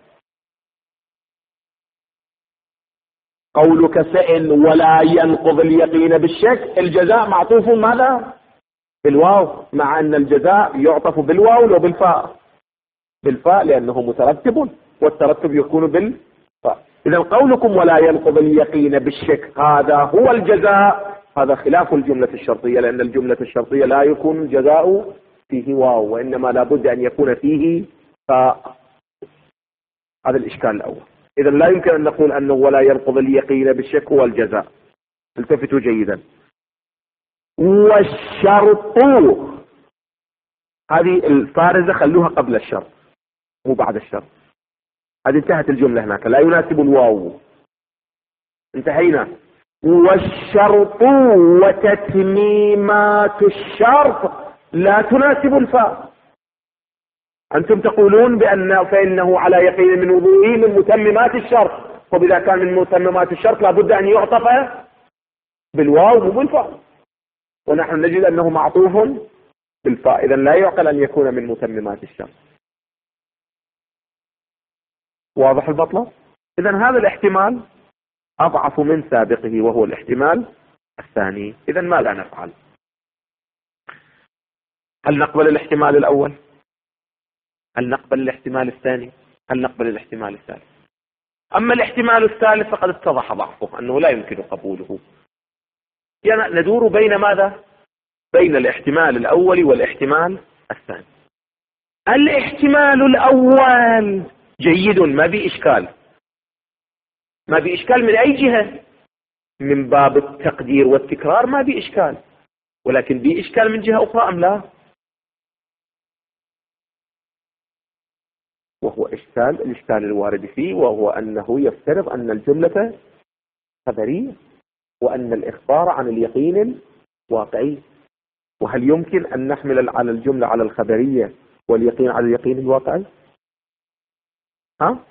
قولك فإن ولا ينقض اليقين بالشك، الجزاء معطوف ماذا؟ بالواو، مع أن الجزاء يعطف بالواو لو بالفاء. بالفاء لأنه مترتب، والترتب يكون بالفاء. إذا قولكم ولا ينقض اليقين بالشك هذا هو الجزاء، هذا خلاف الجملة الشرطية، لأن الجملة الشرطية لا يكون الجزاء فيه واو، وإنما لابد أن يكون فيه فاء. هذا الإشكال الأول. إذا لا يمكن أن نقول أنه ولا ينقض اليقين بالشك هو الجزاء. التفتوا جيدا. والشرط، هذه الفارزة خلوها قبل الشرط مو بعد الشرط. هذه انتهت الجملة هناك، لا يناسب الواو، انتهينا. والشرط وتتميمات الشرط لا تناسب الفاء. أنتم تقولون بأن فإنه على يقين من وضوئه من متممات الشرط، وإذا كان من متممات الشرط لابد أن يعطف بالواو مو بالفاء، ونحن نجد أنه معطوف بالفاء، إذا لا يعقل أن يكون من متممات الشرط. واضح المطلب؟ إذا هذا الاحتمال أضعف من سابقه وهو الاحتمال الثاني. إذا ماذا نفعل؟ هل نقبل الاحتمال الأول؟ هل نقبل الاحتمال الثاني؟ هل نقبل الاحتمال الثالث؟ أما الاحتمال الثالث فقد اتضح ضعفه، أنه لا يمكن قبوله. يعني ندور بين ماذا؟ بين الاحتمال الأول والاحتمال الثاني. الاحتمال الأول جيد، ما بإشكال. ما بإشكال من أي جهة؟ من باب التقدير والتكرار ما بإشكال، ولكن بإشكال من جهة أخرى أم لا؟ وهو الإشكال الوارد فيه، وهو أنه يفترض أن الجملة خبرية، وأن الإخبار عن اليقين الواقعي. وهل يمكن أن نحمل على الجملة على الخبرية واليقين على اليقين الواقعي؟ ها؟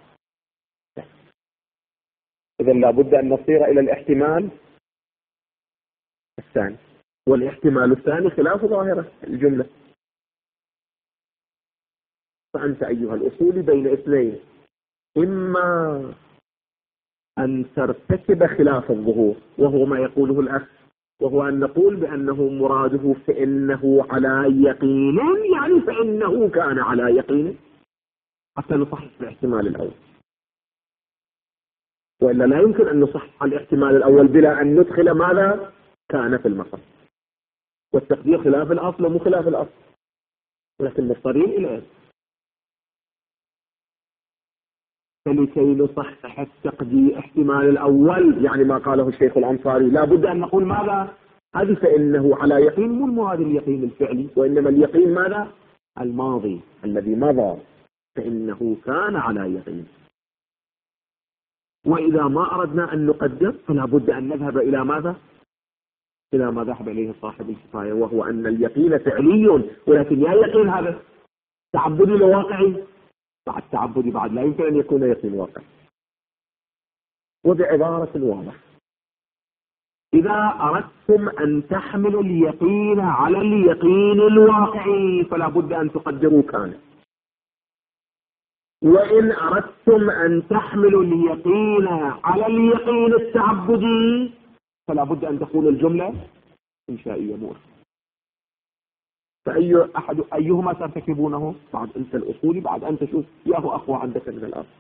إذا لابد أن نصير إلى الاحتمال الثاني، والاحتمال الثاني خلاف ظاهرة الجملة. فأنت أيها الأصول بين اثنين: إما أن ترتكب خلاف الظهور، وهو ما يقوله الأخ، وهو أن نقول بأنه مراده فإنه على يقين، يعني فإنه كان على يقين، حتى نصحح الاحتمال الأول. وإلا لا يمكن أن نصحح الاحتمال الأول بلا أن ندخل ماذا كان في المصدر، والتقدير خلاف الأصل ومو خلاف الأصل، ولكن مضطرين إليه. فلكي نصحح التقدير احتمال الأول، يعني ما قاله الشيخ الأنصاري، لا بد أن نقول ماذا؟ هذه فإنه على يقين، مو المراد اليقين الفعلي، وإنما اليقين ماذا؟ الماضي الذي مضى، فإنه كان على يقين. وإذا ما أردنا أن نقدر فلا بد أن نذهب إلى ماذا؟ إلى ما ذهب إليه صاحب الكفاية، وهو أن اليقين فعلي، ولكن يا يقين هذا تعبدي لواقعي، بعد تعبدي بعد لا يمكن أن يكون يقين واقع. وبعبارة واضحة: إذا أردتم أن تحملوا اليقين على اليقين الواقعي فلا بد أن تقدروا كان، وإن أردتم أن تحملوا اليقين على اليقين التعبدي فلا بد أن تكون الجملة إنشائية مؤخرة. أيهما ترتكبونه؟ بعد أنت الأصولي، بعد أن تشوف ياهو أقوى عندك من الأرض.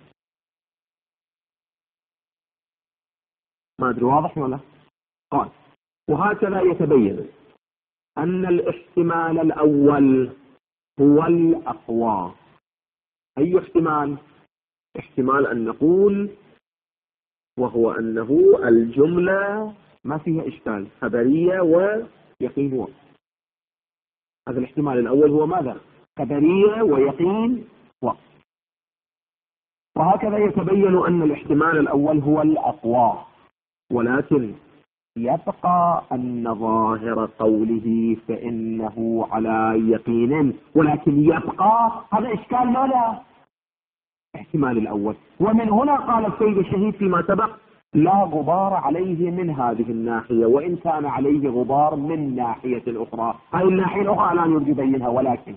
ما أدري واضح ولا؟ قال: وهكذا يتبين أن الاحتمال الأول هو الأقوى. أي احتمال؟ احتمال أن نقول وهو أنه الجملة ما فيها إشكال، خبرية ويقين وقت. هذا الاحتمال الأول هو ماذا؟ خبرية ويقين وقت. وهكذا يتبين أن الاحتمال الأول هو الأقوى، ولكن يبقى أن ظاهر قوله فإنه على يقين، ولكن يبقى هذا إشكال ماذا؟ احتمال الأول. ومن هنا قال السيد الشهيد فيما سبق: لا غبار عليه من هذه الناحية، وإن كان عليه غبار من ناحية أخرى. هذه الناحية الأخرى لا نريد يبينها، ولكن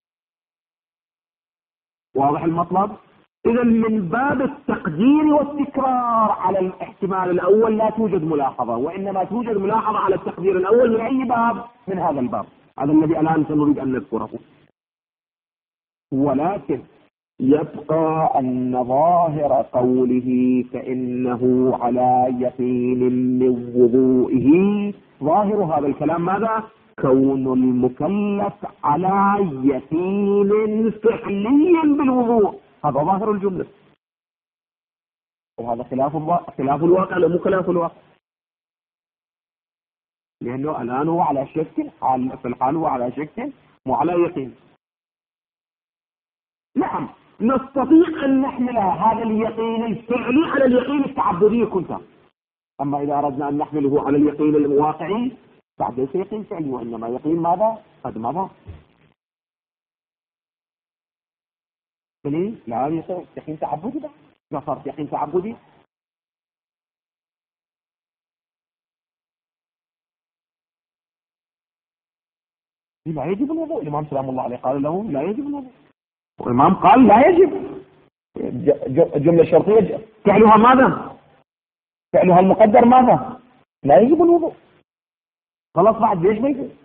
واضح المطلب؟ إذا من باب التقدير والتكرار على الاحتمال الأول لا توجد ملاحظة، وإنما توجد ملاحظة على التقدير الأول. من أي باب؟ من هذا الباب، هذا الذي الآن سنريد أن نذكره. ولكن يبقى أن ظاهر قوله فإنه على يقين من وضوئه، ظاهر هذا الكلام ماذا؟ كون المكلف على يقين فعلي بالوضوء، هذا ظاهر الجملة. وهذا خلاف الواقع ولا مو خلاف الواقع؟ لأنه الآن هو على شك، في الحال هو على شك مو على يقين. نعم، نستطيع أن نحمل هذا اليقين الفعلي على اليقين التعبدي كلها، أما إذا أردنا أن نحمله على اليقين الواقعي بعد ليس يقين فعلي، وإنما يقين ماذا؟ قد مضى. لا يقين تعبدي بقى، إذا صارت يقين تعبدي لا يجب الوضوء. الإمام سلام الله عليه قال له لا يجب الوضوء، والإمام قال لا يجب. الجملة الشرطية فعلها ماذا؟ فعلها المقدر ماذا؟ لا يجب الوضوء. خلاص بعد ليش ما يجب؟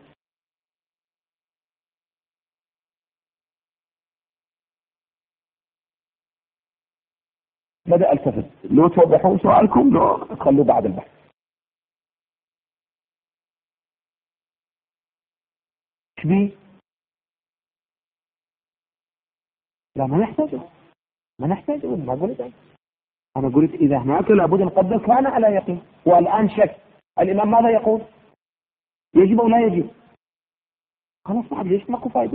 بدأ التفت. لو توضحون سؤالكم لو تخلوا بعد البحث. ايش بيه؟ لا ما نحتاج ما قلت أنا قلت إذا هناك لابد نقدر كان على يقين، والآن شك. الإمام ماذا يقول؟ يجب أو لا يجب؟ خلاص بعد ليش ماكو فائدة؟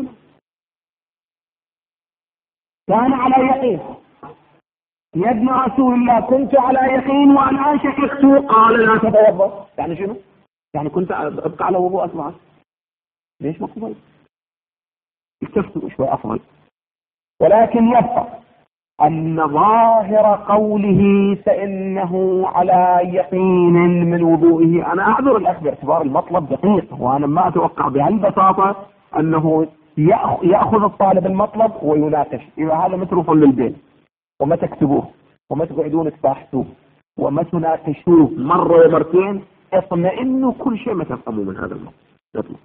كان على يقين. يا ابن رسول الله كنت على يقين والآن شككت. قال لا تتوضأ. يعني شنو؟ يعني كنت أبقى على وضوء أسمع. ليش ماكو فائدة؟ اكتفتوا شوي أفضل. ولكن يبقى أن ظاهر قوله فإنه على يقين من وضوئه. أنا أعذر الأخ باعتبار المطلب دقيق، وأنا ما أتوقع بهالبساطة أنه يأخذ الطالب المطلب ويناقش. إذا هذا متروف للبيت وما تكتبوه وما تقعدون تباحثوه وما تناقشوه مرة ومرتين اطمئنوا كل شيء ما تفهموا من هذا المطلب.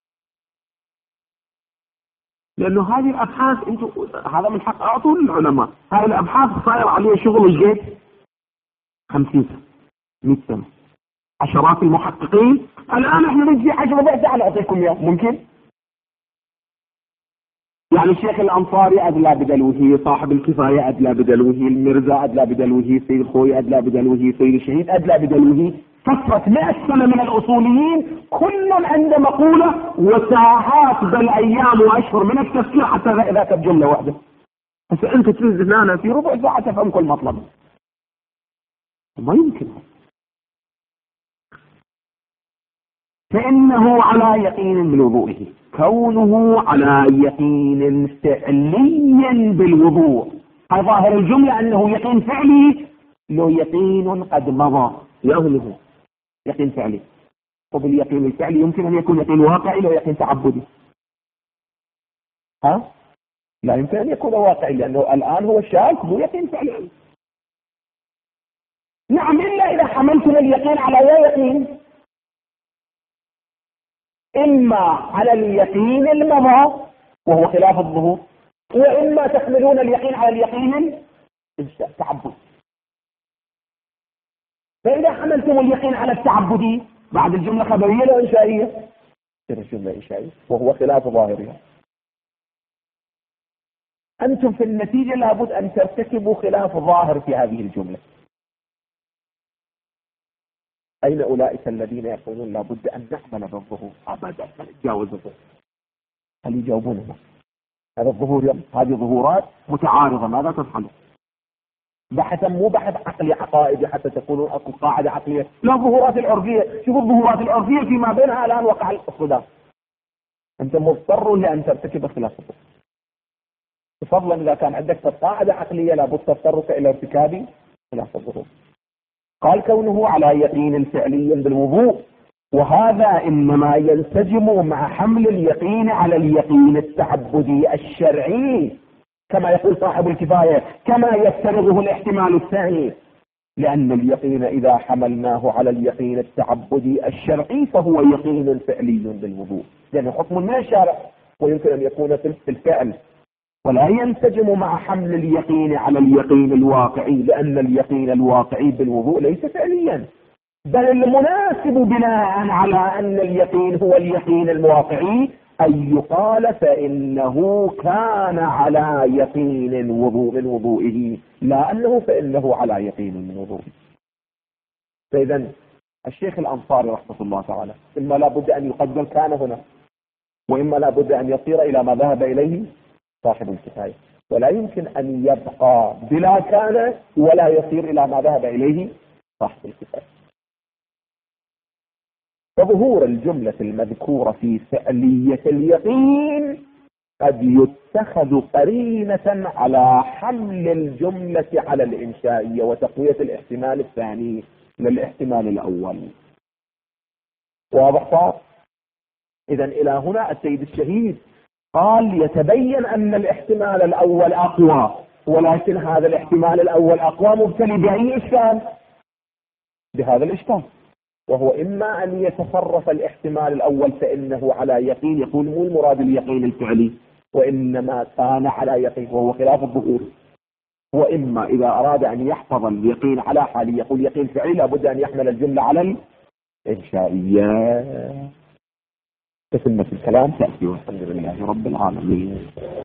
لأنه هذه الأبحاث هذا من حق أعطوا للعلماء. هذه الأبحاث صاير عليها شغل الجيد 50 سنة 100 سنة، عشرات المحققين. الآن احنا نجي 10 ضعف تعال أعطيكم إياه. ممكن؟ يعني الشيخ الأنصاري أدلى بدلوه، صاحب الكفاية أدلى بدلوه، المرزا أدلى بدلوه، سيد الخوي أدلى بدلوه، سيد الشهيد أدلى بدلوه. فترة 100 سنة من الأصوليين كل عنده مقولة وساعات بل أيام وأشهر من التفكير حتى ذاك بجملة واحدة. بس أنت تنزل هنا في ربع ساعة تفهم كل مطلب. ما يمكن. فإنه على يقين من وضوئه. كونه على يقين فعلي بالوضوء. ظاهر الجملة أنه يقين فعلي، له يقين قد مضى يغلبه يقين فعلي. وباليقين الفعلي يمكن أن يكون يقين واقعي لو يقين تعبدي. لا يمكن أن يكون واقعي لأنه الآن هو شاك مو يقين فعلي. نعم إلا إذا حملتم اليقين على يقين، إما على اليقين المضى وهو خلاف الظهور، وإما تحملون اليقين على اليقين التعبد. فإذا حملتم اليقين على التعبدي بعد الجملة خبرية لو إنشائية تصير الجملة إنشائية وهو خلاف ظاهرها. أنتم في النتيجة لابد أن ترتكبوا خلاف ظاهر في هذه الجملة. أين أولئك الذين يقولون لابد أن نعمل بالظهور؟ أبدا ما نتجاوز الظهور. هل يجاوبوننا؟ هذا الظهور هذه ظهورات متعارضة، ماذا تفعلون؟ بحثا مو بحث عقلي عقائدي حتى تكونوا أكو قاعدة عقلية، لا الظهورات العرفية. شوفوا الظهورات العرفية فيما بينها الآن وقع الصدام. أنت مضطر لأن ترتكب خلاف الظهور. فضلا إذا كان عندك قاعدة عقلية لابد تضطرك إلى ارتكاب خلاف الظهور. قال كونه على يقين فعلي بالوضوء، وهذا إنما ينسجم مع حمل اليقين على اليقين التعبدي الشرعي كما يقول صاحب الكفاية، كما يفترضه الاحتمال الثاني. لأن اليقين إذا حملناه على اليقين التعبدي الشرعي فهو يقين فعلي بالوضوء، لأنه حكم من الشارع ويمكن أن يكون في الفعل، ولا ينسجم مع حمل اليقين على اليقين الواقعي، لأن اليقين الواقعي بالوضوء ليس فعليا، بل المناسب بناء على أن اليقين هو اليقين الواقعي أن يقال فإنه كان على يقين من وضوئه، لا أنه فإنه على يقين من وضوئه. فإذا الشيخ الأنصاري رحمة الله تعالى إما لا بد أن يقدر كان هنا، وإما لا بد أن يصير إلى ما ذهب إليه صاحب الكفاية، ولا يمكن أن يبقى بلا كان ولا يصير إلى ما ذهب إليه صاحب الكفاية. فظهور الجملة المذكورة في فعلية اليقين قد يتخذ قرينة على حمل الجملة على الإنشائية وتقوية الاحتمال الثاني للاحتمال الأول. واضح؟ إذا إلى هنا السيد الشهيد قال يتبين أن الاحتمال الأول أقوى، ولكن هذا الاحتمال الأول أقوى مبتلي بأي إشكال؟ بهذا الإشكال، وهو إما أن يتصرف الاحتمال الأول فإنه على يقين، يقول مو المراد اليقين الفعلي وإنما كان على يقين وهو خلاف الظهور، وإما إذا أراد أن يحفظ اليقين على حال يقول يقين فعلي لابد أن يحمل الجملة على الإنشائية. تتمة الكلام تأتي والحمد لله رب العالمين.